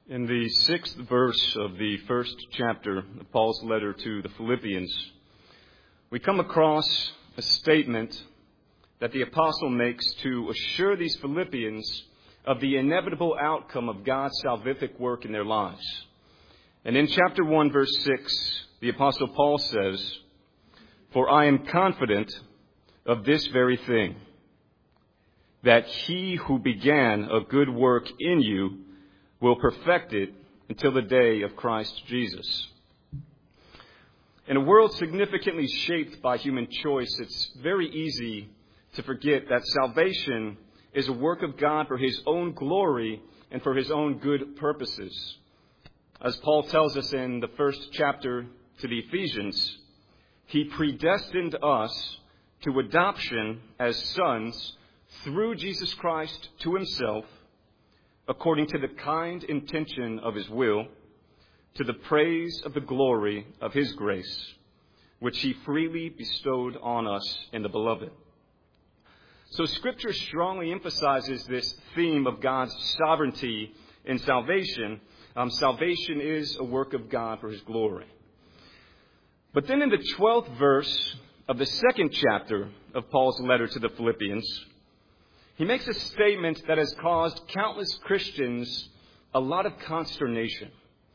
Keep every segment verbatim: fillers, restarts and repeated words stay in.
In the sixth verse of the first chapter of Paul's letter to the Philippians, we come across a statement that the apostle makes to assure these Philippians of the inevitable outcome of God's salvific work in their lives. And in chapter one, verse six, the apostle Paul says, "For I am confident of this very thing, that he who began a good work in you will perfect it until the day of Christ Jesus." In a world significantly shaped by human choice, it's very easy to forget that salvation is a work of God for His own glory and for His own good purposes. As Paul tells us in the first chapter to the Ephesians, He predestined us to adoption as sons through Jesus Christ to Himself, according to the kind intention of His will, to the praise of the glory of His grace, which He freely bestowed on us in the Beloved. So Scripture strongly emphasizes this theme of God's sovereignty in salvation. Um, salvation is a work of God for His glory. But then in the twelfth verse of the second chapter of Paul's letter to the Philippians, he makes a statement that has caused countless Christians a lot of consternation.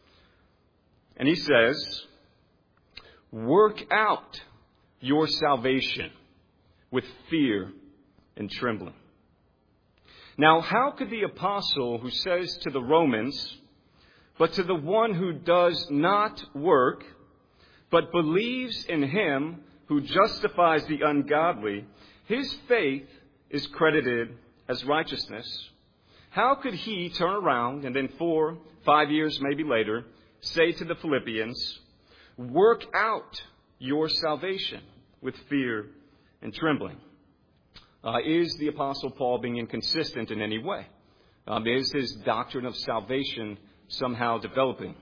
And he says, "Work out your salvation with fear and trembling." Now, how could the apostle who says to the Romans, "But to the one who does not work, but believes in Him who justifies the ungodly, his faith is credited as righteousness," how could he turn around and then four, five years maybe later, say to the Philippians, "Work out your salvation with fear and trembling"? Uh, is the Apostle Paul being inconsistent in any way? Um, is his doctrine of salvation somehow developing?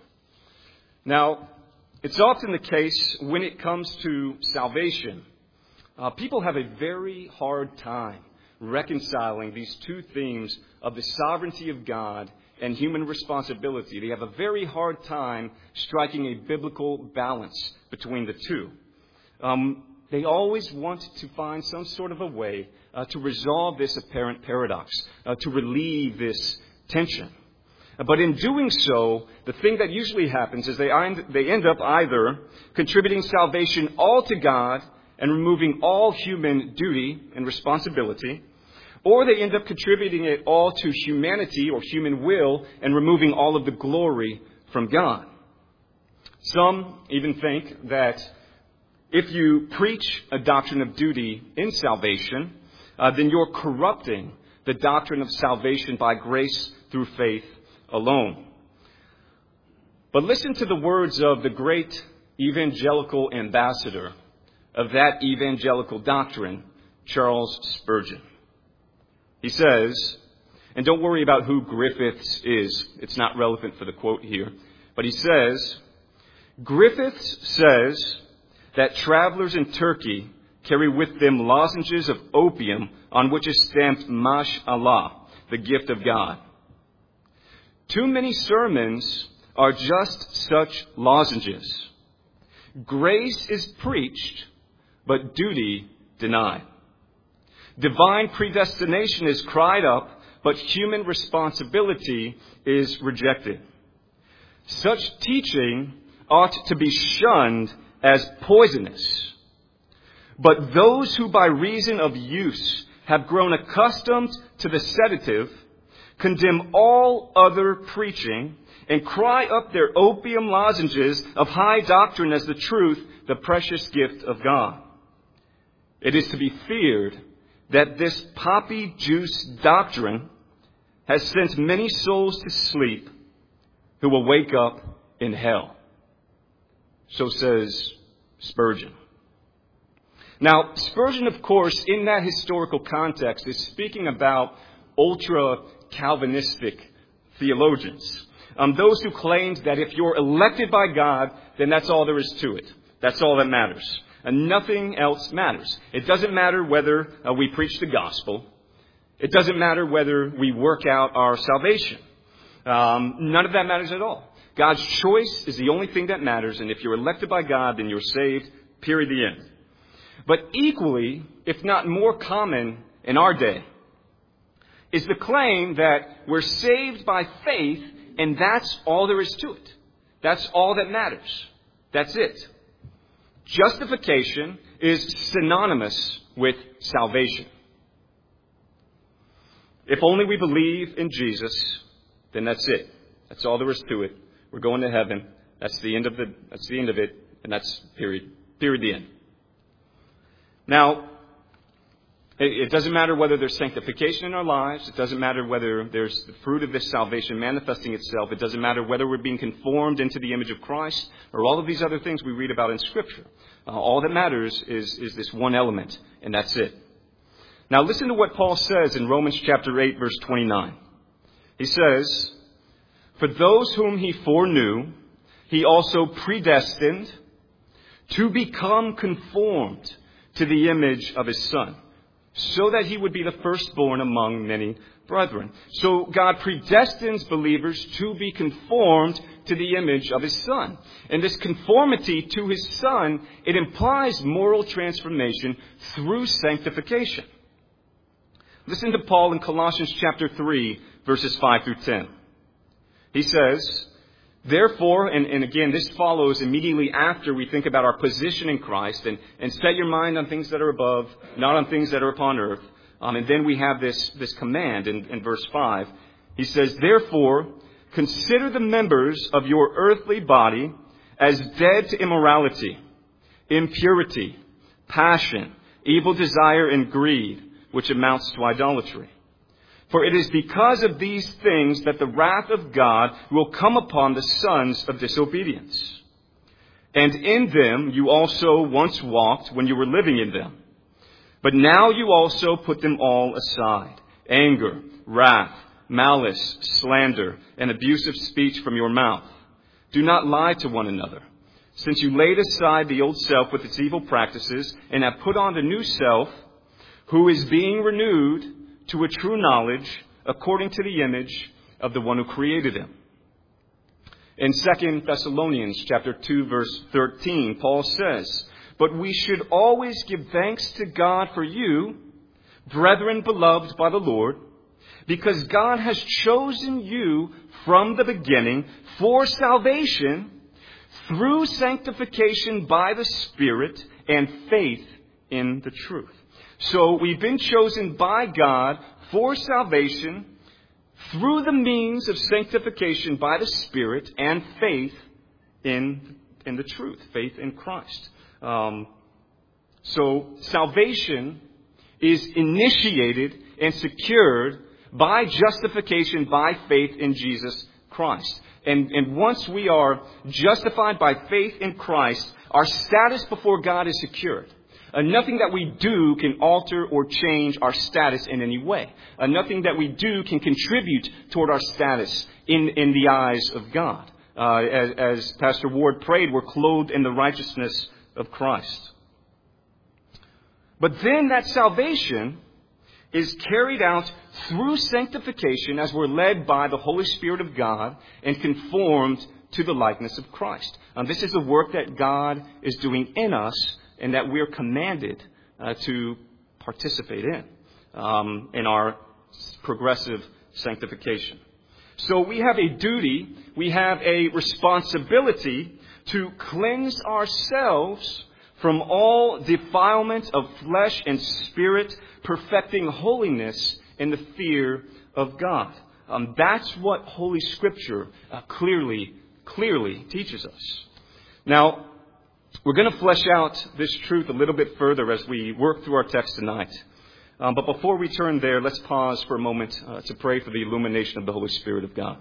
Now, it's often the case when it comes to salvation, uh, people have a very hard time reconciling these two themes of the sovereignty of God and human responsibility. They have a very hard time striking a biblical balance between the two. Um, they always want to find some sort of a way uh, to resolve this apparent paradox, uh, to relieve this tension. But in doing so, the thing that usually happens is they end, they end up either contributing salvation all to God and removing all human duty and responsibility, or they end up contributing it all to humanity or human will and removing all of the glory from God. Some even think that if you preach a doctrine of duty in salvation, uh, then you're corrupting the doctrine of salvation by grace through faith alone. But listen to the words of the great evangelical ambassador of that evangelical doctrine, Charles Spurgeon. He says, and don't worry about who Griffiths is, it's not relevant for the quote here, but he says, "Griffiths says that travelers in Turkey carry with them lozenges of opium on which is stamped Mash Allah, the gift of God. Too many sermons are just such lozenges. Grace is preached, but duty denied. Divine predestination is cried up, but human responsibility is rejected. Such teaching ought to be shunned as poisonous. But those who by reason of use have grown accustomed to the sedative condemn all other preaching and cry up their opium lozenges of high doctrine as the truth, the precious gift of God. It is to be feared that this poppy juice doctrine has sent many souls to sleep who will wake up in hell." So says Spurgeon. Now, Spurgeon, of course, in that historical context, is speaking about ultra-Calvinistic theologians. Um, those who claimed that if you're elected by God, then that's all there is to it. That's all that matters. And nothing else matters. It doesn't matter whether uh, we preach the gospel. It doesn't matter whether we work out our salvation. Um, none of that matters at all. God's choice is the only thing that matters, and if you're elected by God, then you're saved, period, the end. But equally, if not more common in our day, is the claim that we're saved by faith, and that's all there is to it. That's all that matters. That's it. Justification is synonymous with salvation. If only we believe in Jesus, then that's it. That's all there is to it. We're going to heaven. That's the end of the. That's the end of it, and that's period. Period. The end. Now, it doesn't matter whether there's sanctification in our lives. It doesn't matter whether there's the fruit of this salvation manifesting itself. It doesn't matter whether we're being conformed into the image of Christ or all of these other things we read about in Scripture. Uh, all that matters is, is this one element, and that's it. Now listen to what Paul says in Romans chapter eight, verse twenty-nine. He says, "For those whom he foreknew, he also predestined to become conformed to the image of his Son, so that he would be the firstborn among many brethren." So God predestines believers to be conformed to the image of his Son. And this conformity to his Son, it implies moral transformation through sanctification. Listen to Paul in Colossians chapter three, verses five through ten. He says, "Therefore," and, and again, this follows immediately after we think about our position in Christ, and, and set your mind on things that are above, not on things that are upon earth. Um, and then we have this, this command in, in verse five. He says, "Therefore, consider the members of your earthly body as dead to immorality, impurity, passion, evil desire, and greed, which amounts to idolatry. For it is because of these things that the wrath of God will come upon the sons of disobedience. And in them you also once walked when you were living in them. But now you also put them all aside: anger, wrath, malice, slander, and abusive speech from your mouth. Do not lie to one another, since you laid aside the old self with its evil practices and have put on the new self, who is being renewed to a true knowledge according to the image of the one who created him." In Second Thessalonians chapter two, verse thirteen, Paul says, "But we should always give thanks to God for you, brethren beloved by the Lord, because God has chosen you from the beginning for salvation through sanctification by the Spirit and faith in the truth." So we've been chosen by God for salvation through the means of sanctification by the Spirit and faith in, in the truth, faith in Christ. Um, so salvation is initiated and secured by justification by faith in Jesus Christ. And, and once we are justified by faith in Christ, our status before God is secured. Uh, nothing that we do can alter or change our status in any way. Uh, nothing that we do can contribute toward our status in, in the eyes of God. Uh, as, as Pastor Ward prayed, we're clothed in the righteousness of Christ. But then that salvation is carried out through sanctification as we're led by the Holy Spirit of God and conformed to the likeness of Christ. Um, this is the work that God is doing in us and that we're commanded uh, to participate in, um, in our progressive sanctification. So we have a duty, we have a responsibility to cleanse ourselves from all defilement of flesh and spirit, perfecting holiness in the fear of God. Um, that's what Holy Scripture uh, clearly, clearly teaches us. Now, we're going to flesh out this truth a little bit further as we work through our text tonight. Um, but before we turn there, let's pause for a moment uh, to pray for the illumination of the Holy Spirit of God.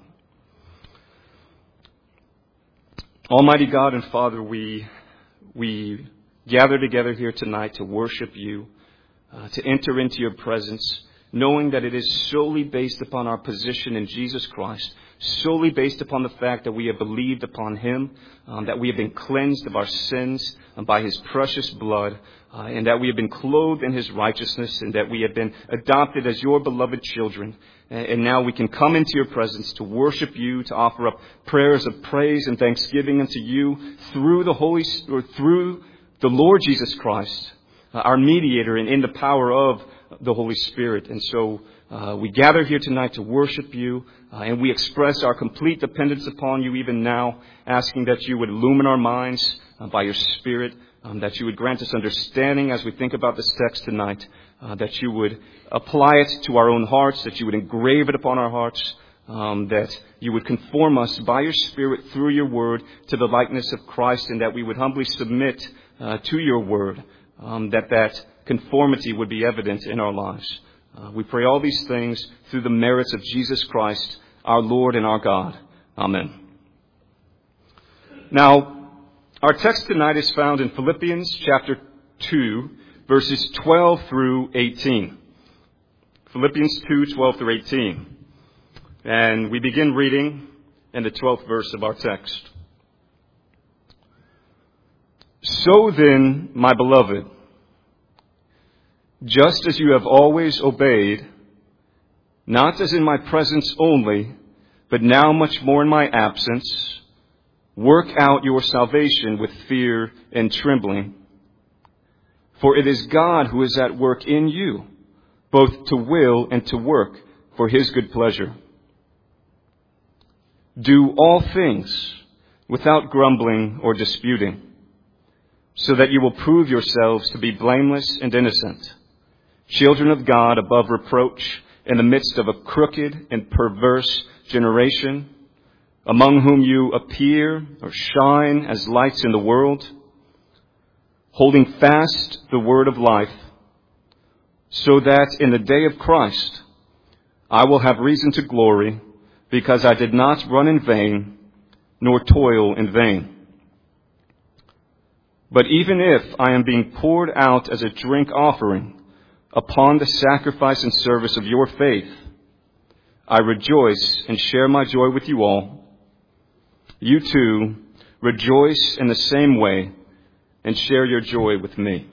Almighty God and Father, we we gather together here tonight to worship you, uh, to enter into your presence, knowing that it is solely based upon our position in Jesus Christ, solely based upon the fact that we have believed upon Him, um, that we have been cleansed of our sins um, by His precious blood, uh, and that we have been clothed in His righteousness, and that we have been adopted as your beloved children. And, and now we can come into your presence to worship you, to offer up prayers of praise and thanksgiving unto you through the Holy, or through the Lord Jesus Christ, uh, our mediator, and in the power of the Holy Spirit. And so uh, we gather here tonight to worship you, uh, and we express our complete dependence upon you even now, asking that you would illumine our minds uh, by your Spirit, um, that you would grant us understanding as we think about this text tonight, uh, that you would apply it to our own hearts, that you would engrave it upon our hearts, um, that you would conform us by your Spirit through your word to the likeness of Christ, and that we would humbly submit uh, to your word, um, that that conformity would be evident in our lives. Uh, we pray all these things through the merits of Jesus Christ, our Lord and our God. Amen. Now, our text tonight is found in Philippians chapter two, verses twelve through eighteen. Philippians two, twelve through eighteen. And we begin reading in the twelfth verse of our text. So then, my beloved, just as you have always obeyed, not as in my presence only, but now much more in my absence, work out your salvation with fear and trembling. For it is God who is at work in you, both to will and to work for His good pleasure. Do all things without grumbling or disputing, so that you will prove yourselves to be blameless and innocent, children of God above reproach, in the midst of a crooked and perverse generation, among whom you appear or shine as lights in the world, holding fast the word of life, so that in the day of Christ I will have reason to glory, because I did not run in vain, nor toil in vain. But even if I am being poured out as a drink offering upon the sacrifice and service of your faith, I rejoice and share my joy with you all. You too rejoice in the same way and share your joy with me.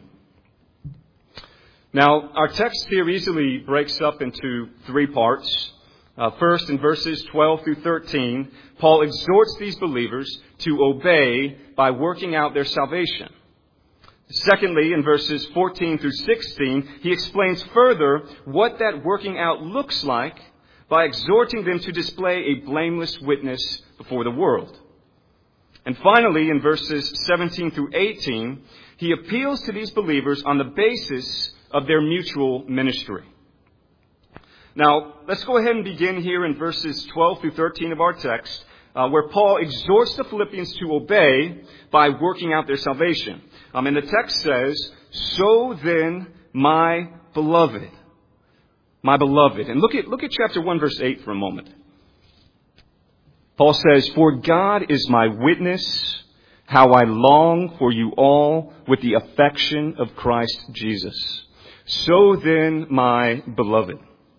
Now, our text here easily breaks up into three parts. Uh, first, in verses twelve through thirteen, Paul exhorts these believers to obey by working out their salvation. Secondly, in verses fourteen through sixteen, he explains further what that working out looks like by exhorting them to display a blameless witness before the world. And finally, in verses seventeen through eighteen, he appeals to these believers on the basis of their mutual ministry. Now, let's go ahead and begin here in verses twelve through thirteen of our text, uh, where Paul exhorts the Philippians to obey by working out their salvation. Um, and the text says, so then, my beloved, my beloved. And look at, look at chapter one, verse eight for a moment. Paul says, for God is my witness, how I long for you all with the affection of Christ Jesus. So then, my beloved,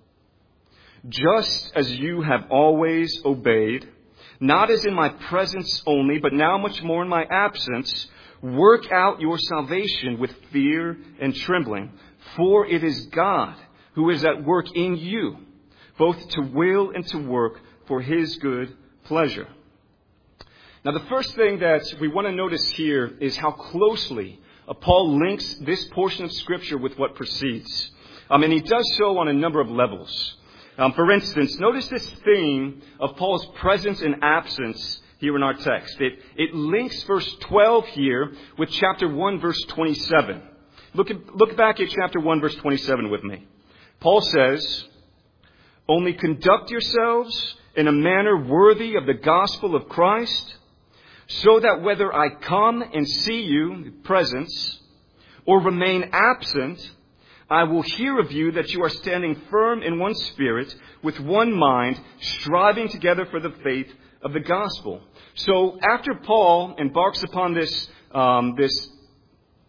just as you have always obeyed, not as in my presence only, but now much more in my absence, work out your salvation with fear and trembling. For it is God who is at work in you, both to will and to work for His good pleasure. Now, the first thing that we want to notice here is how closely uh, Paul links this portion of Scripture with what precedes. Um, and he does so on a number of levels. Um, for instance, notice this theme of Paul's presence and absence here in our text. It, it links verse twelve here with chapter one, verse twenty-seven. Look, at, look back at chapter one, verse twenty-seven with me. Paul says, only conduct yourselves in a manner worthy of the gospel of Christ, so that whether I come and see you, presence, or remain absent, I will hear of you that you are standing firm in one spirit, with one mind, striving together for the faith of the gospel. So after Paul embarks upon this, um, this,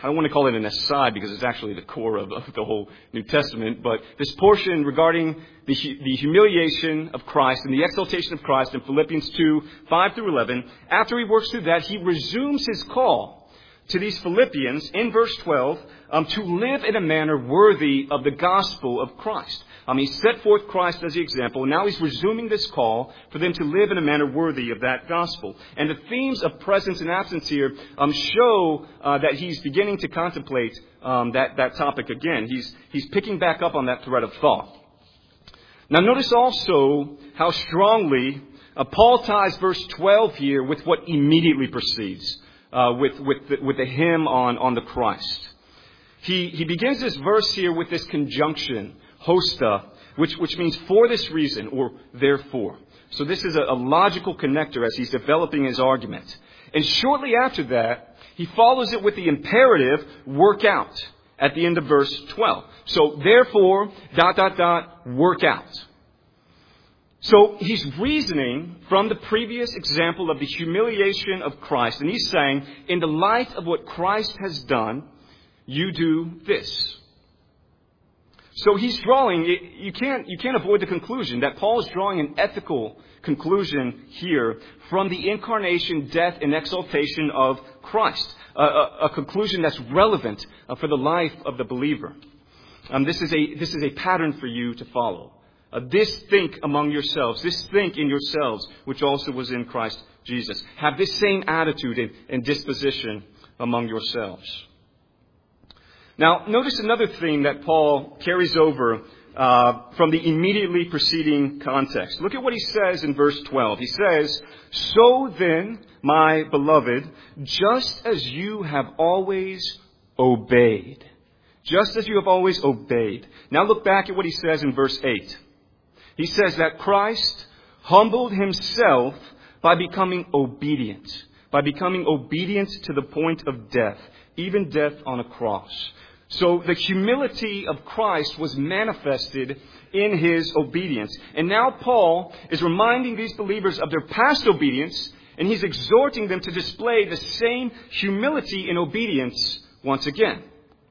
I don't want to call it an aside because it's actually the core of, of the whole New Testament, but this portion regarding the, the humiliation of Christ and the exaltation of Christ in Philippians two, five through eleven, after he works through that, he resumes his call to these Philippians in verse twelve um, to live in a manner worthy of the gospel of Christ. Um, he set forth Christ as the example, and now he's resuming this call for them to live in a manner worthy of that gospel. And the themes of presence and absence here um, show uh, that he's beginning to contemplate um, that, that topic again. He's, he's picking back up on that thread of thought. Now notice also how strongly uh, Paul ties verse twelve here with what immediately precedes. Uh, with with the, with the hymn on, on the Christ. He he begins this verse here with this conjunction, hosta, which, which means for this reason or therefore. So this is a, a logical connector as he's developing his argument. And shortly after that, he follows it with the imperative, work out, at the end of verse twelve. So therefore, dot, dot, dot, work out. So he's reasoning from the previous example of the humiliation of Christ. And he's saying, in the light of what Christ has done, you do this. So he's drawing, you can't, you can't avoid the conclusion that Paul is drawing an ethical conclusion here from the incarnation, death, and exaltation of Christ. A, a, a conclusion that's relevant for the life of the believer. Um, this is a, this is a pattern for you to follow. Uh, this think among yourselves. This think in yourselves, which also was in Christ Jesus. Have this same attitude and, and disposition among yourselves. Now, notice another theme that Paul carries over uh, from the immediately preceding context. Look at what he says in verse twelve. He says, "So then, my beloved, just as you have always obeyed." Just as you have always obeyed. Now look back at what he says in verse eight. He says that Christ humbled himself by becoming obedient. By becoming obedient to the point of death. Even death on a cross. So the humility of Christ was manifested in his obedience. And now Paul is reminding these believers of their past obedience. And he's exhorting them to display the same humility and obedience once again.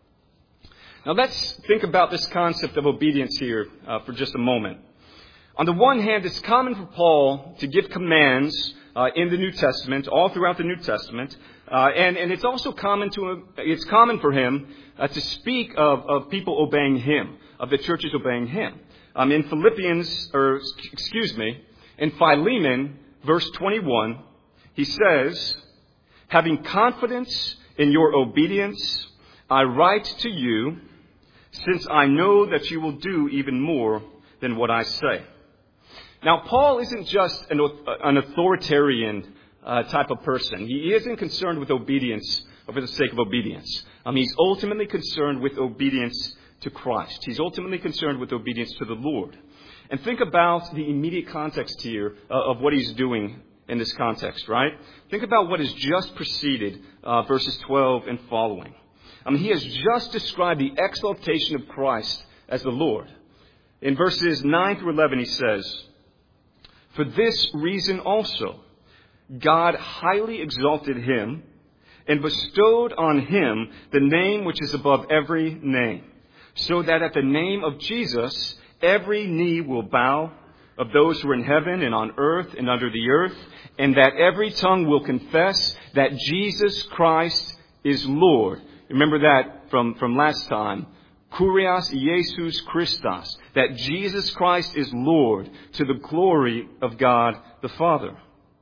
Now let's think about this concept of obedience here uh, for just a moment. On the one hand, it's common for Paul to give commands uh, in the New Testament, all throughout the New Testament, uh, and, and it's also common to it's common for him uh, to speak of, of people obeying him, of the churches obeying him. Um, in Philippians, or excuse me, in Philemon, verse twenty-one, he says, "Having confidence in your obedience, I write to you, since I know that you will do even more than what I say." Now, Paul isn't just an, an authoritarian uh, type of person. He isn't concerned with obedience for the sake of obedience. Um, he's ultimately concerned with obedience to Christ. He's ultimately concerned with obedience to the Lord. And think about the immediate context here uh, of what he's doing in this context, right? Think about what has just preceded uh, verses twelve and following. Um, he has just described the exaltation of Christ as the Lord. In verses nine through eleven, he says, "For this reason also, God highly exalted him and bestowed on him the name which is above every name, so that at the name of Jesus, every knee will bow, of those who are in heaven and on earth and under the earth, and that every tongue will confess that Jesus Christ is Lord." Remember that from, from last time. Kurios Jesus Christos. That Jesus Christ is Lord to the glory of God the Father.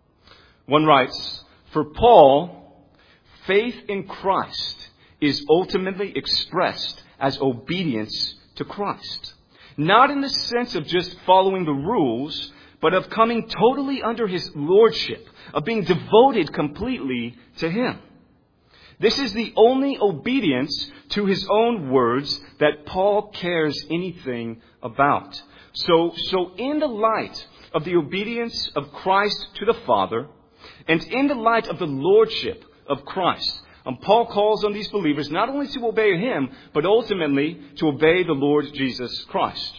One writes, "For Paul, faith in Christ is ultimately expressed as obedience to Christ. Not in the sense of just following the rules, but of coming totally under his lordship, of being devoted completely to him. This is the only obedience to his own words that Paul cares anything about. So, so in the light of the obedience of Christ to the Father, and in the light of the lordship of Christ, um, Paul calls on these believers not only to obey him, but ultimately to obey the Lord Jesus Christ.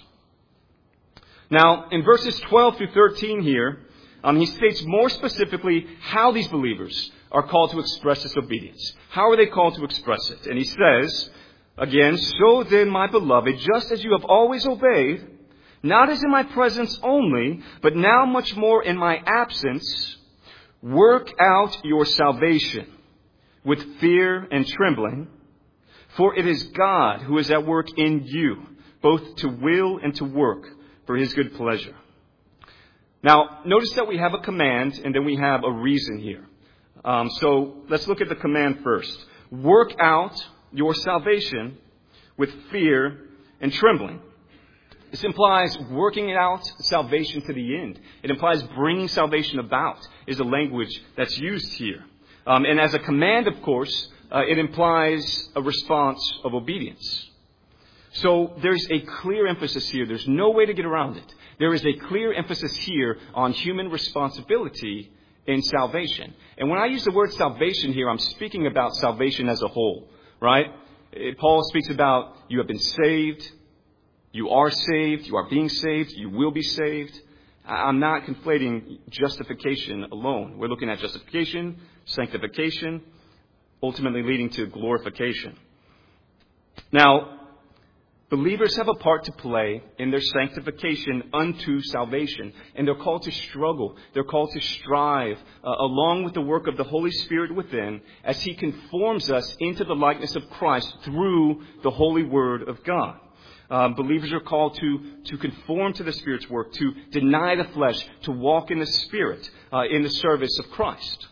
Now, in verses twelve through thirteen here, um, he states more specifically how these believers are called to express this obedience. How are they called to express it? And he says, again, so then, my beloved, just as you have always obeyed, not as in my presence only, but now much more in my absence, work out your salvation with fear and trembling, for it is God who is at work in you, both to will and to work for his good pleasure. Now, notice that we have a command and then we have a reason here. Um, so let's look at the command first. Work out your salvation with fear and trembling. This implies working out salvation to the end. It implies bringing salvation about is the language that's used here. Um, and as a command, of course, uh, it implies a response of obedience. So there's a clear emphasis here. There's no way to get around it. There is a clear emphasis here on human responsibility in salvation. And when I use the word salvation here, I'm speaking about salvation as a whole, right? Paul speaks about you have been saved, you are saved, you are being saved, you will be saved. I'm not conflating justification alone. We're looking at justification, sanctification, ultimately leading to glorification. Now, believers have a part to play in their sanctification unto salvation. And they're called to struggle. They're called to strive uh, along with the work of the Holy Spirit within as he conforms us into the likeness of Christ through the holy word of God. Um, believers are called to, to conform to the Spirit's work, to deny the flesh, to walk in the Spirit uh, in the service of Christ.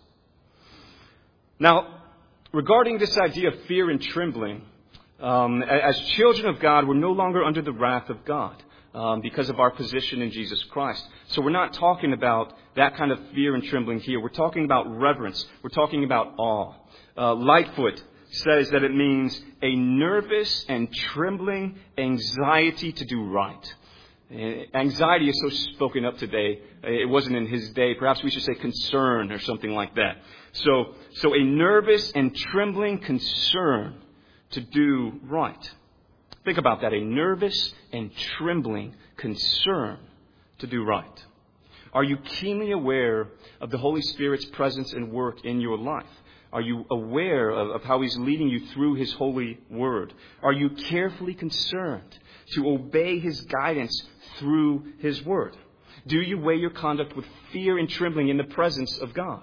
Now, regarding this idea of fear and trembling, Um, as children of God, we're no longer under the wrath of God um, because of our position in Jesus Christ. So we're not talking about that kind of fear and trembling here. We're talking about reverence. We're talking about awe. Uh, Lightfoot says that it means a nervous and trembling anxiety to do right. Uh, anxiety is so spoken up today. It wasn't in his day. Perhaps we should say concern or something like that. So, so a nervous and trembling concern to do right. Think about that. A nervous and trembling concern to do right. Are you keenly aware of the Holy Spirit's presence and work in your life? Are you aware of, of how he's leading you through his holy word? Are you carefully concerned to obey his guidance through his word? Do you weigh your conduct with fear and trembling in the presence of God?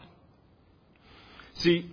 See,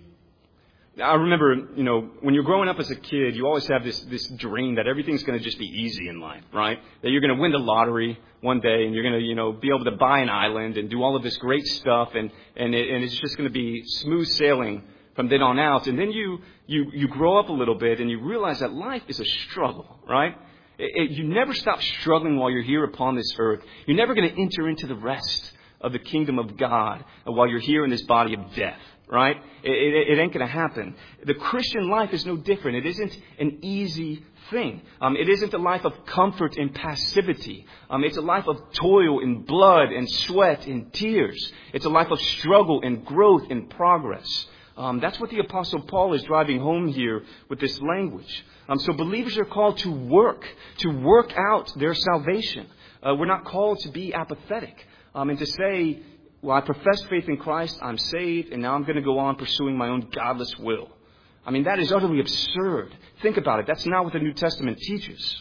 I remember, you know, when you're growing up as a kid, you always have this, this dream that everything's going to just be easy in life, right? That you're going to win the lottery one day and you're going to, you know, be able to buy an island and do all of this great stuff and, and, it, and it's just going to be smooth sailing from then on out. And then you, you, you grow up a little bit and you realize that life is a struggle, right? It, it, you never stop struggling while you're here upon this earth. You're never going to enter into the rest of the kingdom of God while you're here in this body of death. Right? It, it, it ain't going to happen. The Christian life is no different. It isn't an easy thing. Um, it isn't a life of comfort and passivity. Um, it's a life of toil and blood and sweat and tears. It's a life of struggle and growth and progress. Um, that's what the Apostle Paul is driving home here with this language. Um, so believers are called to work, to work out their salvation. Uh, we're not called to be apathetic um, and to say, well, I profess faith in Christ, I'm saved, and now I'm going to go on pursuing my own godless will. I mean, that is utterly absurd. Think about it. That's not what the New Testament teaches.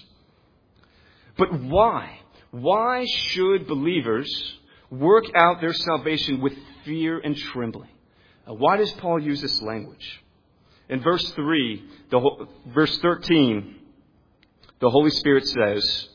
But why? Why should believers work out their salvation with fear and trembling? Uh, why does Paul use this language? In verse three, the whole, verse thirteen, the Holy Spirit says,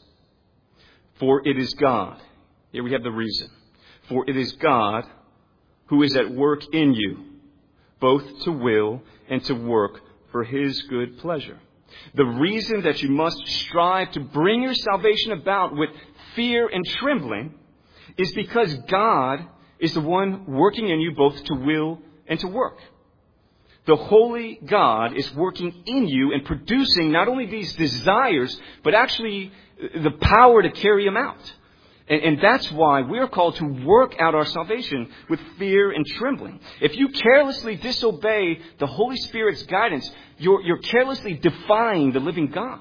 "For it is God." Here we have the reason. For it is God who is at work in you, both to will and to work for his good pleasure. The reason that you must strive to bring your salvation about with fear and trembling is because God is the one working in you both to will and to work. The holy God is working in you and producing not only these desires, but actually the power to carry them out. And, and that's why we're called to work out our salvation with fear and trembling. If you carelessly disobey the Holy Spirit's guidance, you're, you're carelessly defying the living God.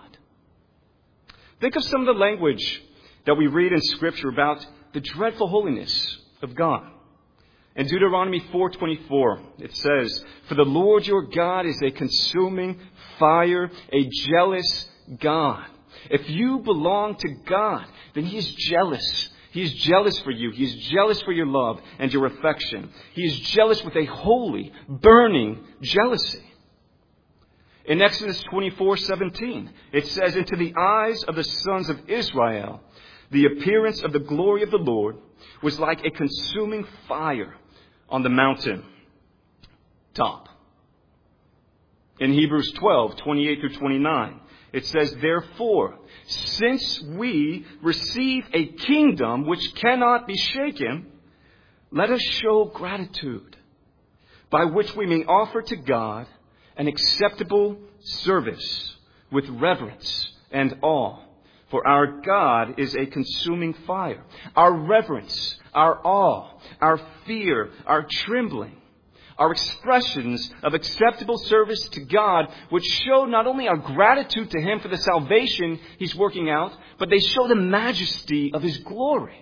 Think of some of the language that we read in Scripture about the dreadful holiness of God. In Deuteronomy four twenty-four, it says, "For the Lord your God is a consuming fire, a jealous God." If you belong to God, then He is jealous. He is jealous for you. He is jealous for your love and your affection. He is jealous with a holy, burning jealousy. In Exodus twenty-four seventeen, it says, "Into the eyes of the sons of Israel, the appearance of the glory of the Lord was like a consuming fire on the mountain top." In Hebrews twelve twenty-eight through twenty-nine, it says, "Therefore, since we receive a kingdom which cannot be shaken, let us show gratitude, by which we may offer to God an acceptable service with reverence and awe. For our God is a consuming fire." Our reverence, our awe, our fear, our trembling are expressions of acceptable service to God, which show not only our gratitude to Him for the salvation He's working out, but they show the majesty of His glory.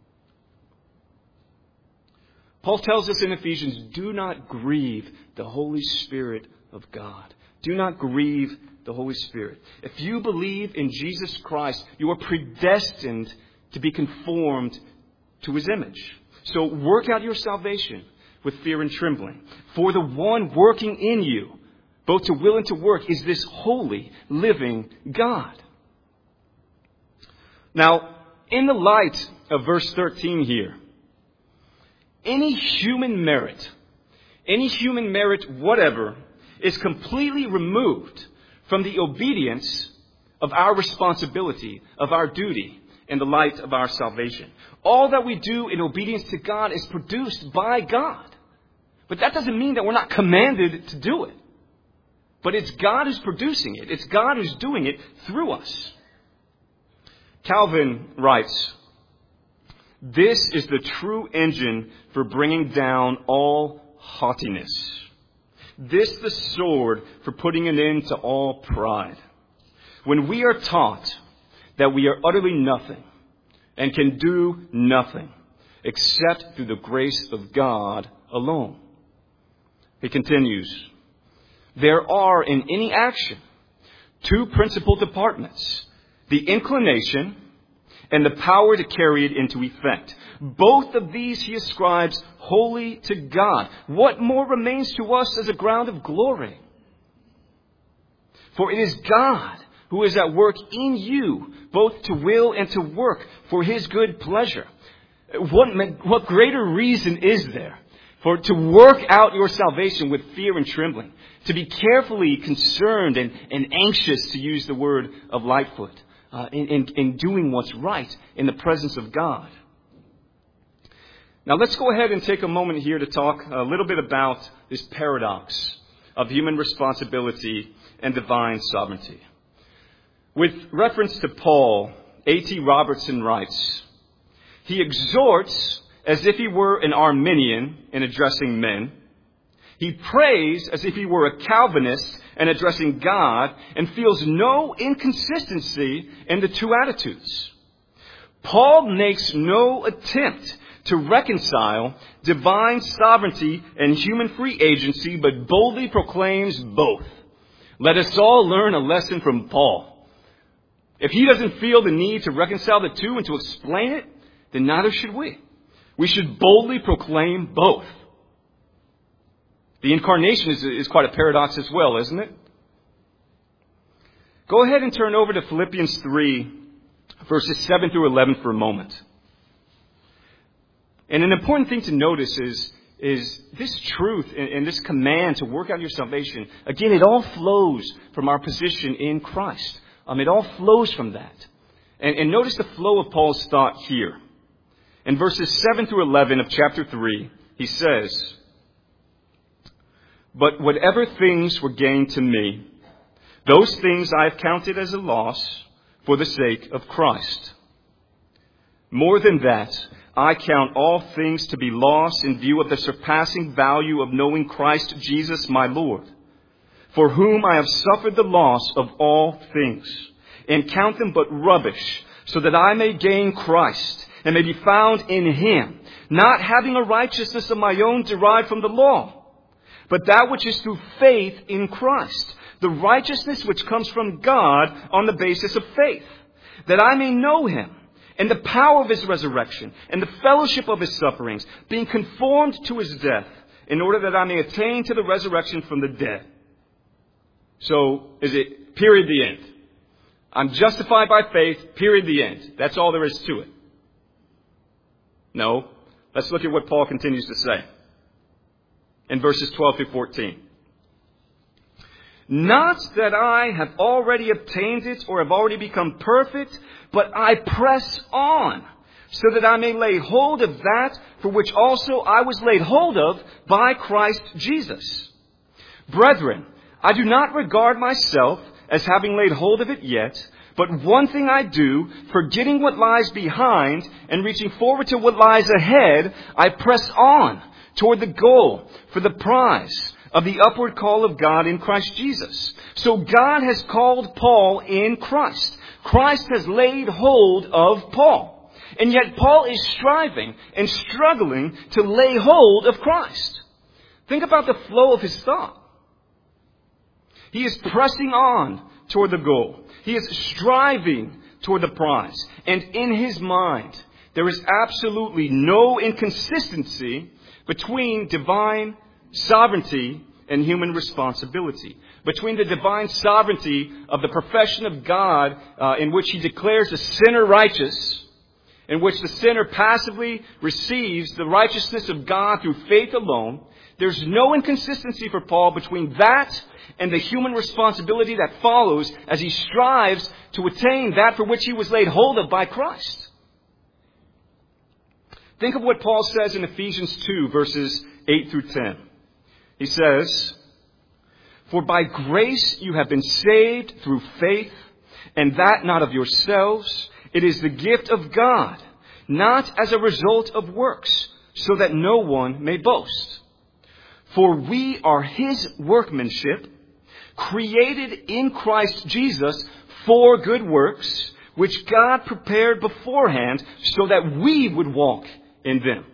Paul tells us in Ephesians, do not grieve the Holy Spirit of God. Do not grieve the Holy Spirit. If you believe in Jesus Christ, you are predestined to be conformed to His image. So work out your salvation with fear and trembling. For the one working in you, both to will and to work, is this holy, living God. Now, in the light of verse thirteen here, any human merit, any human merit whatever, is completely removed from the obedience of our responsibility, of our duty, in the light of our salvation. All that we do in obedience to God is produced by God. But that doesn't mean that we're not commanded to do it. But it's God who's producing it. It's God who's doing it through us. Calvin writes, "This is the true engine for bringing down all haughtiness. This the sword for putting an end to all pride. When we are taught that we are utterly nothing and can do nothing except through the grace of God alone." He continues, "There are in any action two principal departments, the inclination and the power to carry it into effect. Both of these he ascribes wholly to God. What more remains to us as a ground of glory? For it is God who is at work in you, both to will and to work for His good pleasure." What, what greater reason is there for to work out your salvation with fear and trembling, to be carefully concerned and, and anxious, to use the word of Lightfoot, uh, in, in, in doing what's right in the presence of God? Now let's go ahead and take a moment here to talk a little bit about this paradox of human responsibility and divine sovereignty. With reference to Paul, A T Robertson writes, "He exhorts as if he were an Arminian in addressing men. He prays as if he were a Calvinist in addressing God, and feels no inconsistency in the two attitudes. Paul makes no attempt to reconcile divine sovereignty and human free agency, but boldly proclaims both. Let us all learn a lesson from Paul. If he doesn't feel the need to reconcile the two and to explain it, then neither should we. We should boldly proclaim both." The incarnation is, is quite a paradox as well, isn't it? Go ahead and turn over to Philippians three, verses seven through eleven for a moment. And an important thing to notice is, is this truth and, and this command to work out your salvation. Again, it all flows from our position in Christ. Um, it all flows from that. And, and notice the flow of Paul's thought here. In verses seven through eleven of chapter three, he says, "But whatever things were gained to me, those things I have counted as a loss for the sake of Christ. More than that, I count all things to be lost in view of the surpassing value of knowing Christ Jesus my Lord, for whom I have suffered the loss of all things, and count them but rubbish, so that I may gain Christ and may be found in Him, not having a righteousness of my own derived from the law, but that which is through faith in Christ, the righteousness which comes from God on the basis of faith, that I may know Him, and the power of His resurrection, and the fellowship of His sufferings, being conformed to His death, in order that I may attain to the resurrection from the dead. So, is it period the end? I'm justified by faith, period the end. That's all there is to it. No. Let's look at what Paul continues to say in verses twelve through fourteen. Not that I have already obtained it or have already become perfect, but I press on, so that I may lay hold of that for which also I was laid hold of by Christ Jesus. Brethren, I do not regard myself as having laid hold of it yet, but one thing I do, forgetting what lies behind and reaching forward to what lies ahead, I press on toward the goal for the prize of the upward call of God in Christ Jesus. So God has called Paul in Christ. Christ has laid hold of Paul. And yet Paul is striving and struggling to lay hold of Christ. Think about the flow of his thought. He is pressing on toward the goal. He is striving toward the prize. And in his mind, there is absolutely no inconsistency between divine sovereignty and human responsibility. Between the divine sovereignty of the profession of God, uh, in which He declares the sinner righteous, in which the sinner passively receives the righteousness of God through faith alone, there's no inconsistency for Paul between that and the human responsibility that follows as he strives to attain that for which he was laid hold of by Christ. Think of what Paul says in Ephesians two, verses eight through ten. He says, "For by grace you have been saved through faith, and that not of yourselves. It is the gift of God, not as a result of works, so that no one may boast. For we are His workmanship, created in Christ Jesus for good works, which God prepared beforehand so that we would walk in them."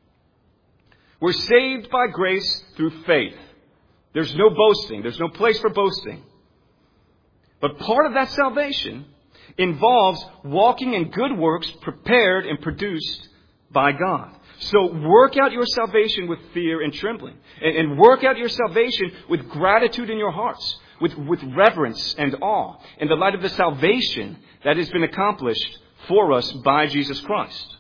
We're saved by grace through faith. There's no boasting. There's no place for boasting. But part of that salvation involves walking in good works prepared and produced by God. So work out your salvation with fear and trembling. And, and work out your salvation with gratitude in your hearts, with, with reverence and awe, in the light of the salvation that has been accomplished for us by Jesus Christ.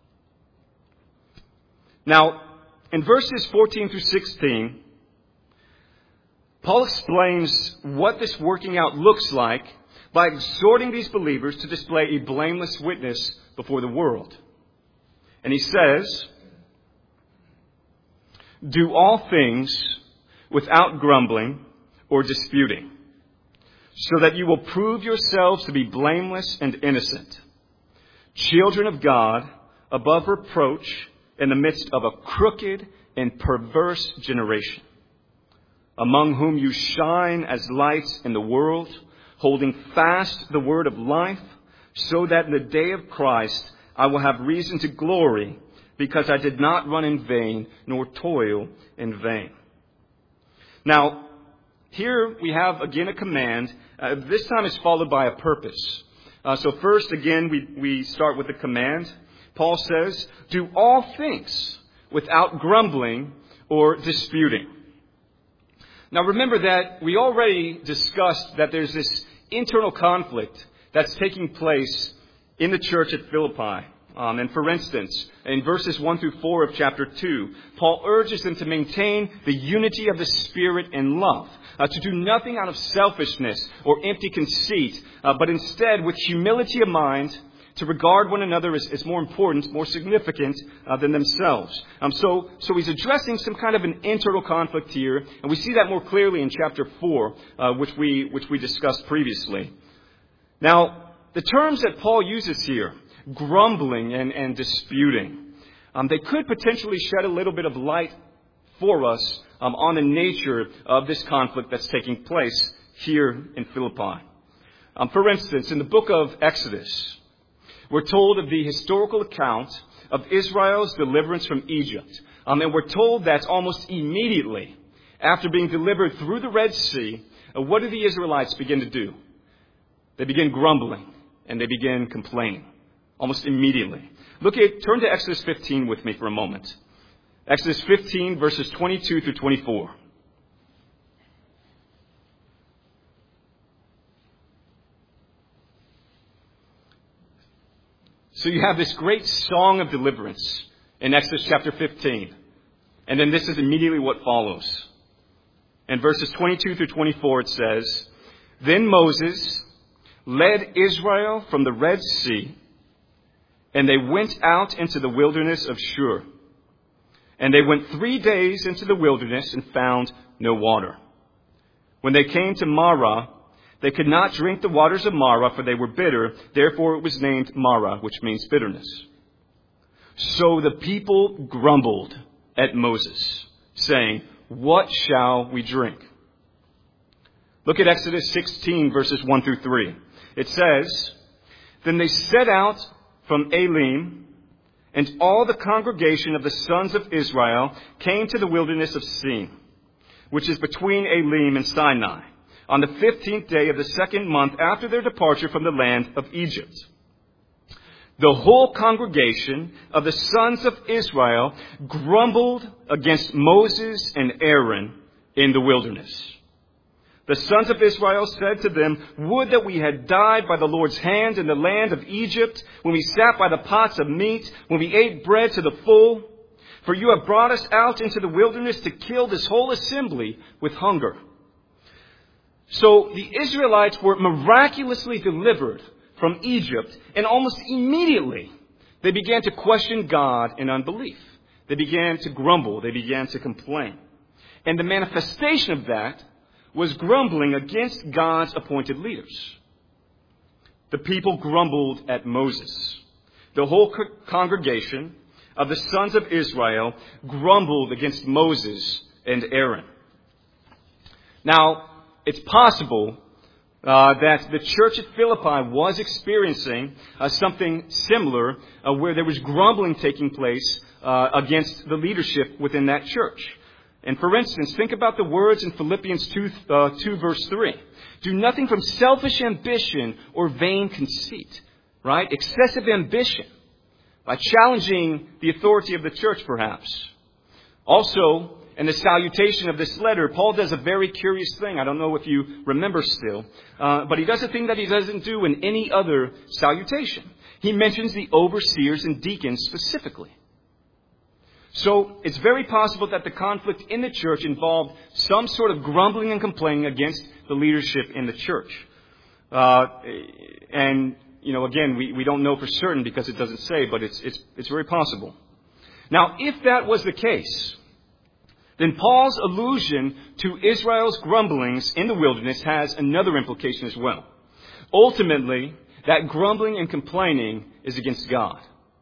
Now, in verses fourteen through sixteen, Paul explains what this working out looks like by exhorting these believers to display a blameless witness before the world. And he says, "Do all things without grumbling or disputing, so that you will prove yourselves to be blameless and innocent, children of God, above reproach, in the midst of a crooked and perverse generation, among whom you shine as lights in the world, holding fast the word of life, so that in the day of Christ I will have reason to glory, because I did not run in vain, nor toil in vain." Now, here we have again a command. Uh, this time it's followed by a purpose. Uh, so first, again, we, we start with the command. Paul says, "Do all things without grumbling or disputing." Now remember that we already discussed that there's this internal conflict that's taking place in the church at Philippi. Um, and for instance, in verses one through four of chapter two, Paul urges them to maintain the unity of the Spirit and love, uh, to do nothing out of selfishness or empty conceit, uh, but instead with humility of mind, to regard one another as, as more important, more significant uh, than themselves. Um, so, so he's addressing some kind of an internal conflict here, and we see that more clearly in chapter four, uh, which we which we discussed previously. Now, the terms that Paul uses here, grumbling and, and disputing, um, they could potentially shed a little bit of light for us um, on the nature of this conflict that's taking place here in Philippi. Um, for instance, in the book of Exodus, We're told of the historical account of Israel's deliverance from Egypt. Um, and we're told that almost immediately after being delivered through the Red Sea, uh, what do the Israelites begin to do? They begin grumbling and they begin complaining almost immediately. Look at, turn to Exodus fifteen with me for a moment. Exodus fifteen, verses twenty-two through twenty-four. So you have this great song of deliverance in Exodus chapter fifteen. And then this is immediately what follows. In verses twenty-two through twenty-four it says, "Then Moses led Israel from the Red Sea, and they went out into the wilderness of Shur. And they went three days into the wilderness and found no water. When they came to Marah, they could not drink the waters of Marah, for they were bitter. Therefore it was named Marah, which means bitterness. So the people grumbled at Moses, saying, 'What shall we drink?' Look at Exodus sixteen, verses one through three. It says, "Then they set out from Elim, and all the congregation of the sons of Israel came to the wilderness of Sin, which is between Elim and Sinai, on the fifteenth day of the second month after their departure from the land of Egypt. The whole congregation of the sons of Israel grumbled against Moses and Aaron in the wilderness. The sons of Israel said to them, 'Would that we had died by the Lord's hand in the land of Egypt, when we sat by the pots of meat, when we ate bread to the full. For you have brought us out into the wilderness to kill this whole assembly with hunger.'" So the Israelites were miraculously delivered from Egypt, and almost immediately they began to question God in unbelief. They began to grumble. They began to complain. And the manifestation of that was grumbling against God's appointed leaders. The people grumbled at Moses. The whole co- congregation of the sons of Israel grumbled against Moses and Aaron. Now, it's possible uh, that the church at Philippi was experiencing uh, something similar, uh, where there was grumbling taking place uh, against the leadership within that church. And for instance, think about the words in Philippians two, uh, two verse three. "Do nothing from selfish ambition or vain conceit," right? Excessive ambition, by challenging the authority of the church, perhaps. Also, in the salutation of this letter, Paul does a very curious thing. I don't know if you remember still, uh, but he does a thing that he doesn't do in any other salutation. He mentions the overseers and deacons specifically. So it's very possible that the conflict in the church involved some sort of grumbling and complaining against the leadership in the church. Uh, and, you know, again, we, we don't know for certain because it doesn't say, but it's, it's, it's very possible. Now, if that was the case, then Paul's allusion to Israel's grumblings in the wilderness has another implication as well. Ultimately, that grumbling and complaining is against God.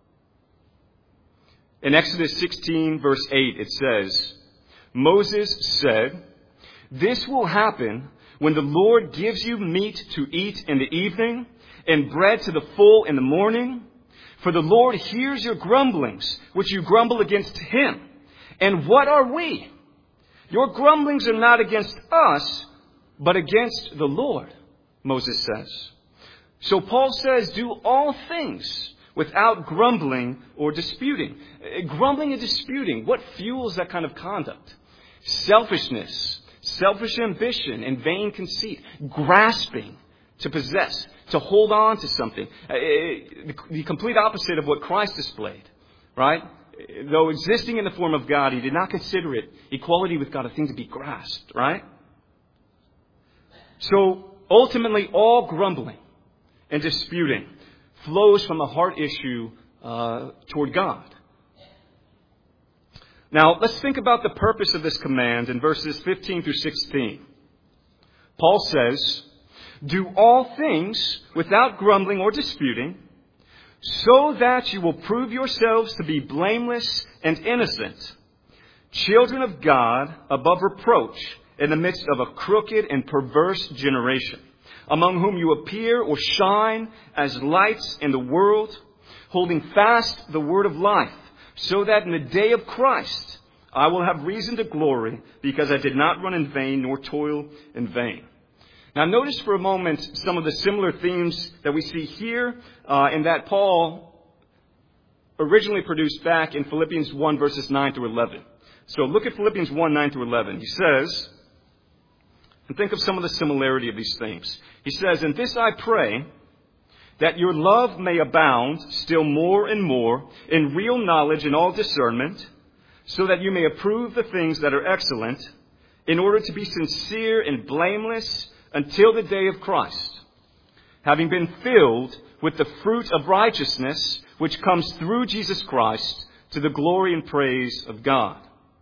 In Exodus sixteen, verse eight, it says, "Moses said, 'This will happen when the Lord gives you meat to eat in the evening and bread to the full in the morning. For the Lord hears your grumblings, which you grumble against him. And what are we? Your grumblings are not against us, but against the Lord,' Moses says." So Paul says, do all things without grumbling or disputing. Grumbling and disputing, what fuels that kind of conduct? Selfishness, selfish ambition, and vain conceit. Grasping to possess, to hold on to something. The complete opposite of what Christ displayed, right? Though existing in the form of God, he did not consider it, equality with God, a thing to be grasped, right? So ultimately, all grumbling and disputing flows from a heart issue uh, toward God. Now, let's think about the purpose of this command in verses fifteen through sixteen. Paul says, "Do all things without grumbling or disputing, so that you will prove yourselves to be blameless and innocent, children of God above reproach in the midst of a crooked and perverse generation, among whom you appear or shine as lights in the world, holding fast the word of life, so that in the day of Christ I will have reason to glory, because I did not run in vain nor toil in vain. Now notice for a moment some of the similar themes that we see here uh, and that Paul originally produced back in Philippians one, verses nine through eleven. So look at Philippians one, nine through eleven. He says, and think of some of the similarity of these themes. He says, "In this I pray, that your love may abound still more and more in real knowledge and all discernment, so that you may approve the things that are excellent, in order to be sincere and blameless until the day of Christ, having been filled with the fruit of righteousness, which comes through Jesus Christ, to the glory and praise of God."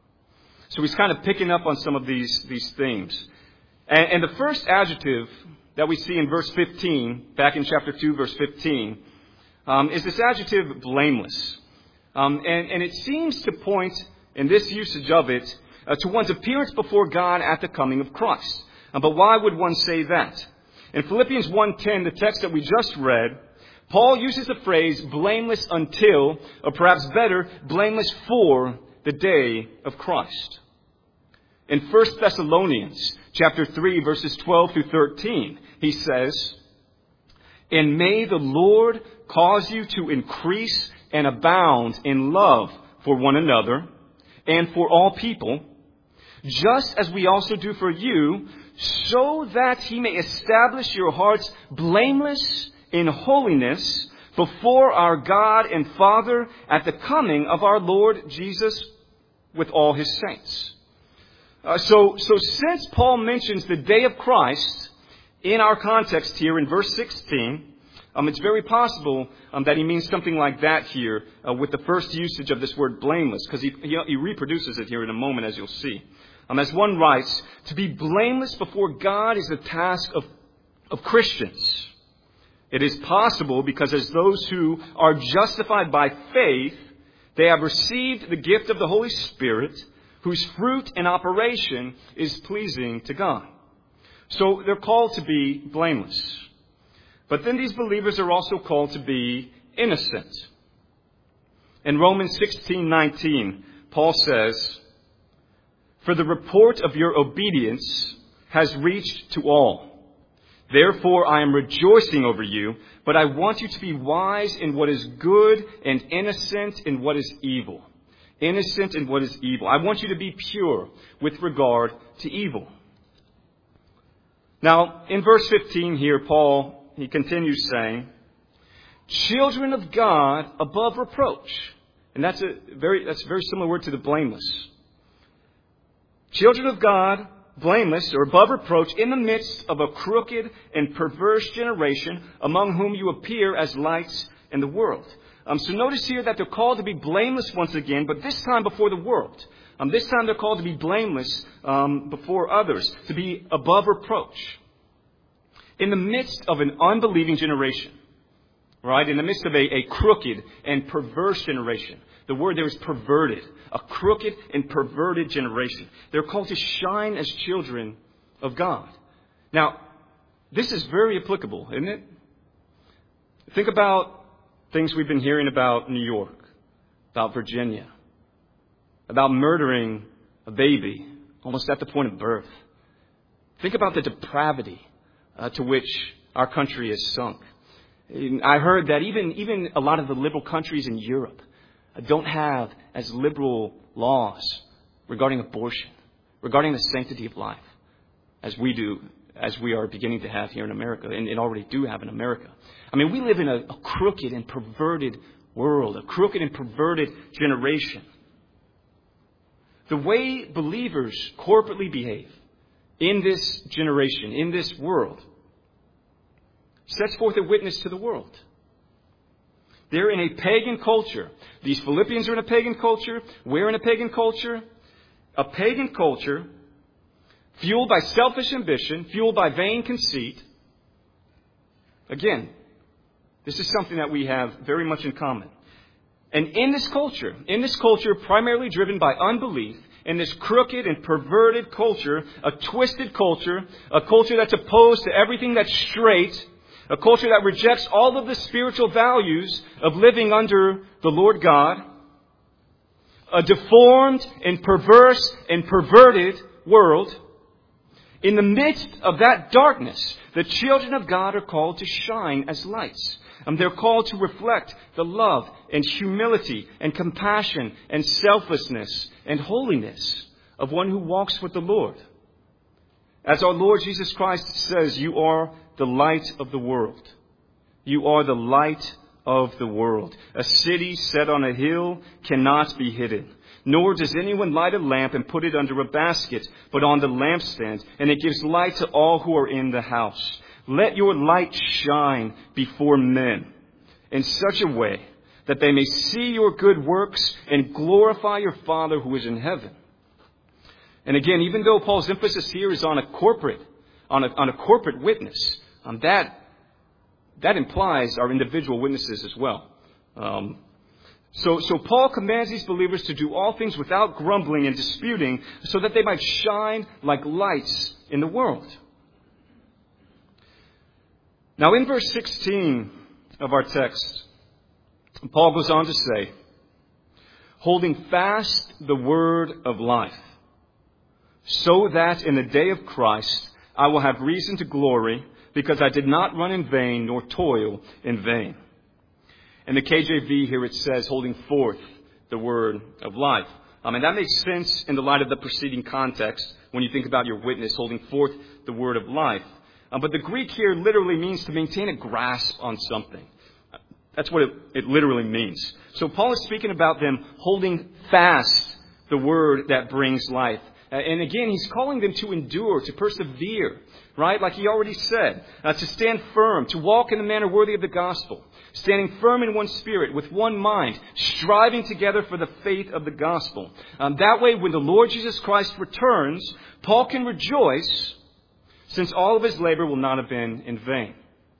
So he's kind of picking up on some of these, these themes. And, and the first adjective that we see in verse fifteen, back in chapter two, verse fifteen, um, is this adjective blameless. Um, and, and it seems to point, in this usage of it, uh, to one's appearance before God at the coming of Christ. Uh, but why would one say that? In Philippians one ten, the text that we just read, Paul uses the phrase blameless until, or perhaps better, blameless for the day of Christ. In First Thessalonians chapter three, verses twelve through thirteen, he says, "And may the Lord cause you to increase and abound in love for one another and for all people, just as we also do for you, so that he may establish your hearts blameless in holiness before our God and Father at the coming of our Lord Jesus with all his saints." Uh, so, so since Paul mentions the day of Christ in our context here in verse sixteen, um, it's very possible um, that he means something like that here uh, with the first usage of this word blameless, because he, he, he reproduces it here in a moment, as you'll see. Um, as one writes, to be blameless before God is the task of, of Christians. It is possible because as those who are justified by faith, they have received the gift of the Holy Spirit, whose fruit and operation is pleasing to God. So they're called to be blameless. But then these believers are also called to be innocent. In Romans sixteen nineteen, Paul says, "For the report of your obedience has reached to all. Therefore I am rejoicing over you, but I want you to be wise in what is good and innocent in what is evil." Innocent in what is evil. I want you to be pure with regard to evil. Now, in verse fifteen here, Paul, he continues saying, "Children of God above reproach." And that's a very, that's a very similar word to the blameless. Children of God, blameless or above reproach, in the midst of a crooked and perverse generation, among whom you appear as lights in the world. Um, so notice here that they're called to be blameless once again, but this time before the world. Um, this time they're called to be blameless um, before others, to be above reproach. In the midst of an unbelieving generation, right? In the midst of a, a crooked and perverse generation. The word there is perverted. A crooked and perverted generation. They're called to shine as children of God. Now, this is very applicable, isn't it? Think about things we've been hearing about New York, about Virginia, about murdering a baby almost at the point of birth. Think about the depravity uh, to which our country is sunk. I heard that even, even a lot of the liberal countries in Europe don't have as liberal laws regarding abortion, regarding the sanctity of life, as we do, as we are beginning to have here in America, and, and already do have in America. I mean, we live in a, a crooked and perverted world, a crooked and perverted generation. The way believers corporately behave in this generation, in this world, sets forth a witness to the world. They're in a pagan culture. These Philippians are in a pagan culture. We're in a pagan culture. A pagan culture fueled by selfish ambition, fueled by vain conceit. Again, this is something that we have very much in common. And in this culture, in this culture primarily driven by unbelief in this crooked and perverted culture, a twisted culture, a culture that's opposed to everything that's straight, a culture that rejects all of the spiritual values of living under the Lord God, a deformed and perverse and perverted world. In the midst of that darkness, the children of God are called to shine as lights. Um, they're called to reflect the love and humility and compassion and selflessness and holiness of one who walks with the Lord. As our Lord Jesus Christ says, you are the light of the world. You are the light of the world. A city set on a hill cannot be hidden. Nor does anyone light a lamp and put it under a basket, but on the lampstand, and it gives light to all who are in the house. Let your light shine before men in such a way that they may see your good works and glorify your Father who is in heaven. And again, even though Paul's emphasis here is on a corporate, on a, on a corporate witness, um, that that implies our individual witnesses as well. Um, so, so Paul commands these believers to do all things without grumbling and disputing, so that they might shine like lights in the world. Now, in verse sixteen of our text, Paul goes on to say, holding fast the word of life, so that in the day of Christ I will have reason to glory, because I did not run in vain nor toil in vain. In the K J V here it says, holding forth the word of life. Um, and that makes sense in the light of the preceding context when you think about your witness holding forth the word of life. Um, but the Greek here literally means to maintain a grasp on something. That's what it, it literally means. So Paul is speaking about them holding fast the word that brings life. Uh, and again, he's calling them to endure, to persevere, right? Like he already said, uh, to stand firm, to walk in a manner worthy of the gospel, standing firm in one spirit, with one mind, striving together for the faith of the gospel. Um, that way, when the Lord Jesus Christ returns, Paul can rejoice, since all of his labor will not have been in vain.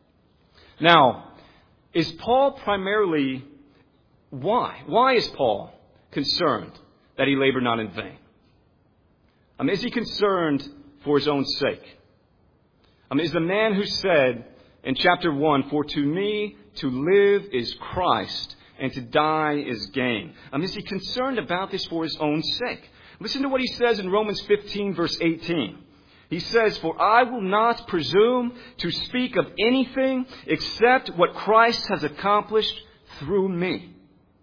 Now, is Paul primarily, why? Why is Paul concerned that he labor not in vain? Um, is he concerned for his own sake? Um, is the man who said in chapter one, for to me to live is Christ and to die is gain. Um, is he concerned about this for his own sake? Listen to what he says in Romans fifteen, verse eighteen. He says, for I will not presume to speak of anything except what Christ has accomplished through me,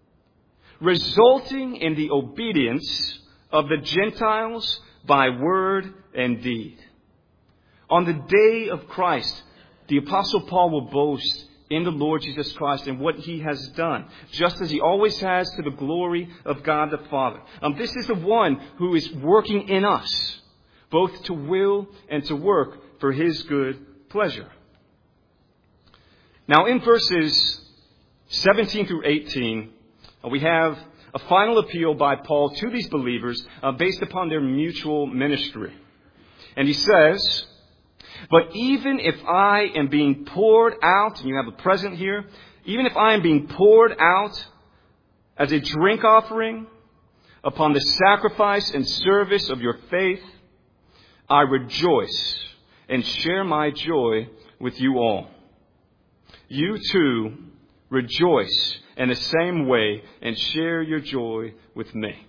resulting in the obedience of the Gentiles by word and deed. On the day of Christ, the Apostle Paul will boast in the Lord Jesus Christ and what he has done, just as he always has, to the glory of God the Father. Um, this is the one who is working in us, both to will and to work for his good pleasure. Now, in verses seventeen through eighteen, uh, we have a final appeal by Paul to these believers uh, based upon their mutual ministry. And he says, but even if I am being poured out, and you have a present here, even if I am being poured out as a drink offering upon the sacrifice and service of your faith, I rejoice and share my joy with you all. You too rejoice in the same way and share your joy with me.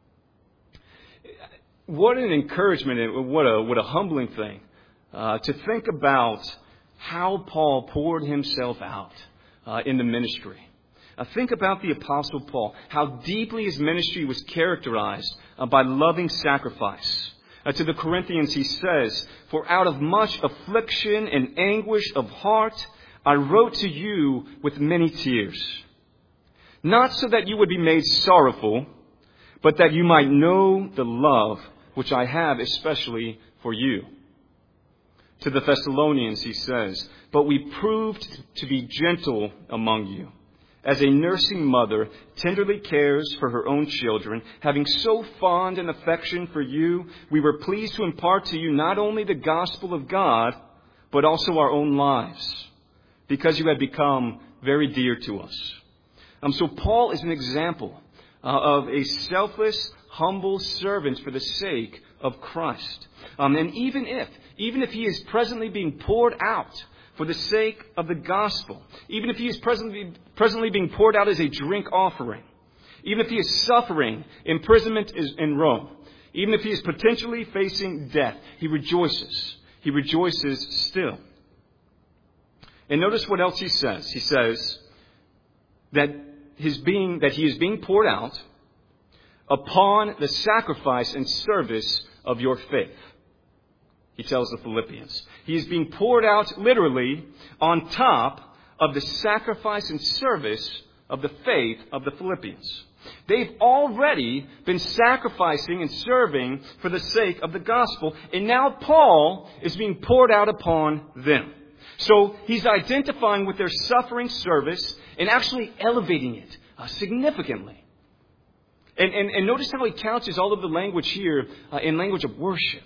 What an encouragement and what a what a humbling thing uh, to think about how Paul poured himself out uh, in the ministry. Uh, think about the Apostle Paul, how deeply his ministry was characterized uh, by loving sacrifice. Uh, to the Corinthians he says, for out of much affliction and anguish of heart I wrote to you with many tears. Not so that you would be made sorrowful, but that you might know the love which I have especially for you. To the Thessalonians he says, but we proved to be gentle among you, as a nursing mother tenderly cares for her own children. Having so fond an affection for you, we were pleased to impart to you not only the gospel of God, but also our own lives, because you had become very dear to us. Um, so Paul is an example uh, of a selfless, humble servant for the sake of Christ. Um, and even if, even if he is presently being poured out for the sake of the gospel, even if he is presently, presently being poured out as a drink offering, even if he is suffering imprisonment in Rome, even if he is potentially facing death, he rejoices. He rejoices still. And notice what else he says. He says that his being, that he is being poured out upon the sacrifice and service of your faith. He tells the Philippians. He is being poured out literally on top of the sacrifice and service of the faith of the Philippians. They've already been sacrificing and serving for the sake of the gospel. And now Paul is being poured out upon them. So he's identifying with their suffering service and actually elevating it uh, significantly. And, and, and notice how he couches all of the language here uh, in language of worship.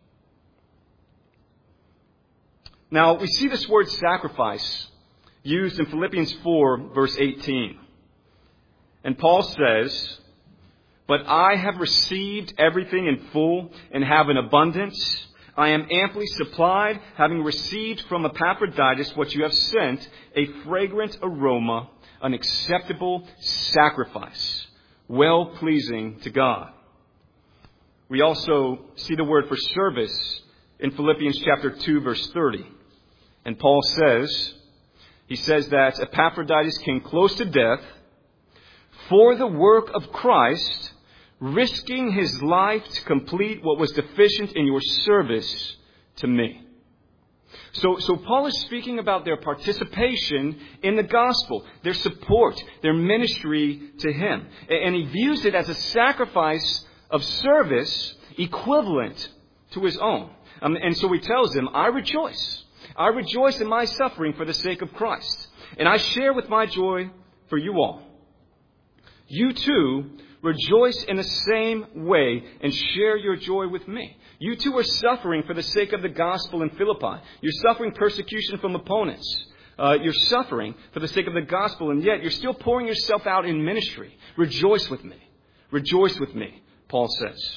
Now, we see this word sacrifice used in Philippians four, verse eighteen. And Paul says, "But I have received everything in full and have an abundance. I am amply supplied, having received from Epaphroditus what you have sent, a fragrant aroma, an acceptable sacrifice, well-pleasing to God." We also see the word for service in Philippians chapter two, verse thirty. And Paul says, he says that Epaphroditus came close to death for the work of Christ, risking his life to complete what was deficient in your service to me. So, so Paul is speaking about their participation in the gospel, their support, their ministry to him. And he views it as a sacrifice of service equivalent to his own. Um, and so he tells them, I rejoice. I rejoice in my suffering for the sake of Christ. And I share with my joy for you all. You too rejoice in the same way and share your joy with me. You too are suffering for the sake of the gospel in Philippi. You're suffering persecution from opponents. Uh, you're suffering for the sake of the gospel, and yet you're still pouring yourself out in ministry. Rejoice with me. Rejoice with me, Paul says.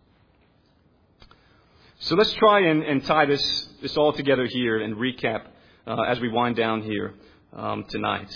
So let's try and, and tie this, this all together here and recap uh, as we wind down here um, tonight.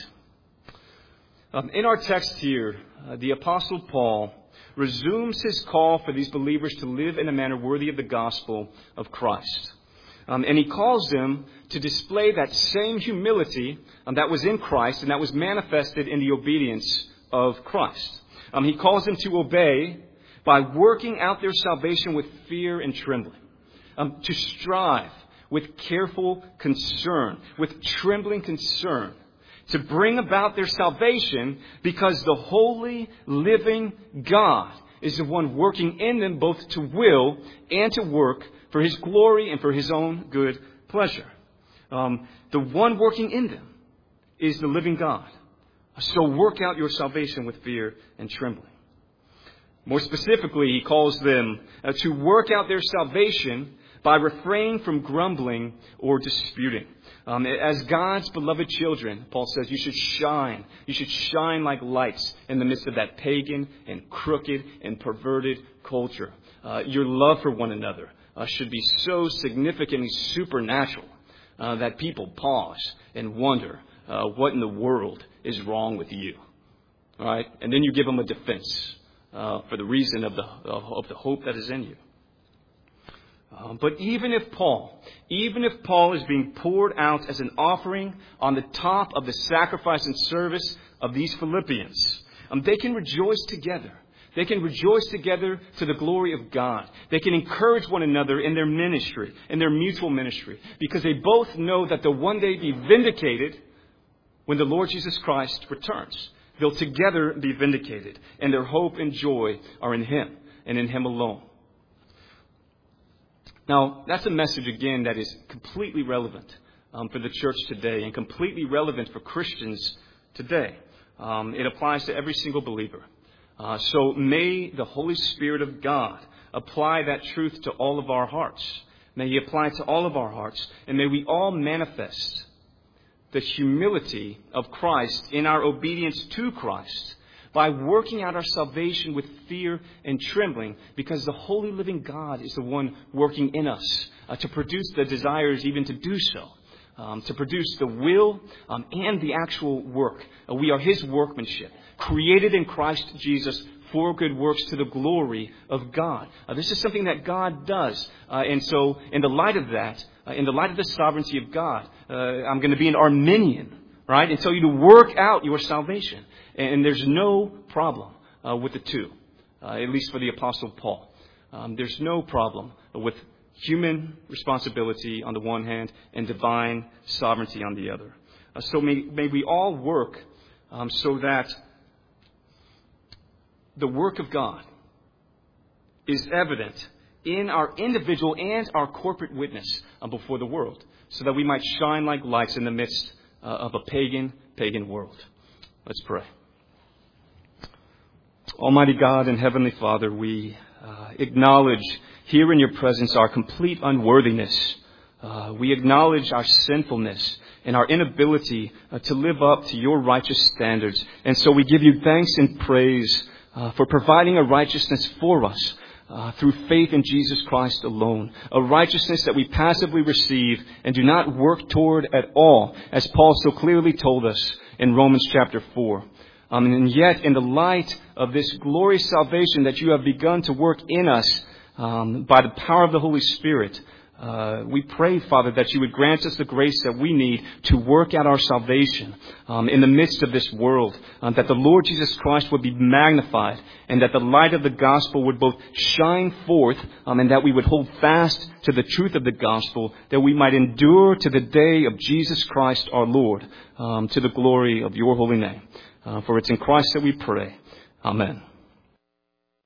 Um, in our text here, uh, the Apostle Paul resumes his call for these believers to live in a manner worthy of the gospel of Christ. Um, and he calls them to display that same humility um, that was in Christ and that was manifested in the obedience of Christ. Um, he calls them to obey by working out their salvation with fear and trembling. Um, to strive with careful concern, with trembling concern, to bring about their salvation because the holy, living God is the one working in them both to will and to work for his glory and for his own good pleasure. Um, the one working in them is the living God. So work out your salvation with fear and trembling. More specifically, he calls them uh, to work out their salvation by refraining from grumbling or disputing. Um, as God's beloved children, Paul says, you should shine. You should shine like lights in the midst of that pagan and crooked and perverted culture. Uh, your love for one another uh, should be so significantly supernatural uh, that people pause and wonder uh, what in the world is wrong with you. All right? And then you give them a defense uh, for the reason of the, of the hope that is in you. Um, but even if Paul, even if Paul is being poured out as an offering on the top of the sacrifice and service of these Philippians, um, they can rejoice together. They can rejoice together to the glory of God. They can encourage one another in their ministry, in their mutual ministry, because they both know that they'll one day be vindicated when the Lord Jesus Christ returns. They'll together be vindicated, and their hope and joy are in Him and in Him alone. Now, that's a message, again, that is completely relevant um, for the church today and completely relevant for Christians today. Um, it applies to every single believer. Uh, so may the Holy Spirit of God apply that truth to all of our hearts. May He apply it to all of our hearts. And may we all manifest the humility of Christ in our obedience to Christ by working out our salvation with fear and trembling, because the holy living God is the one working in us uh, to produce the desires even to do so, um, to produce the will um, and the actual work. Uh, we are His workmanship, created in Christ Jesus for good works to the glory of God. Uh, this is something that God does. Uh, and so in the light of that, uh, in the light of the sovereignty of God, uh, I'm going to be an Arminian, right? And tell you to work out your salvation. And, and there's no problem uh, with the two, uh, at least for the Apostle Paul. Um, there's no problem with human responsibility on the one hand and divine sovereignty on the other. Uh, so may, may we all work um, so that the work of God is evident in our individual and our corporate witness uh, before the world, so that we might shine like lights in the midst uh, of a pagan, pagan world. Let's pray. Almighty God and Heavenly Father, we uh, acknowledge here in your presence our complete unworthiness. Uh, we acknowledge our sinfulness and our inability uh, to live up to your righteous standards. And so we give you thanks and praise Uh, for providing a righteousness for us uh, through faith in Jesus Christ alone. A righteousness that we passively receive and do not work toward at all, as Paul so clearly told us in Romans chapter four. Um, and yet, in the light of this glorious salvation that you have begun to work in us um, by the power of the Holy Spirit, Uh, we pray, Father, that you would grant us the grace that we need to work out our salvation um, in the midst of this world, um, that the Lord Jesus Christ would be magnified, and that the light of the gospel would both shine forth um, and that we would hold fast to the truth of the gospel, that we might endure to the day of Jesus Christ our Lord, um, to the glory of your holy name. Uh, for it's in Christ that we pray. Amen.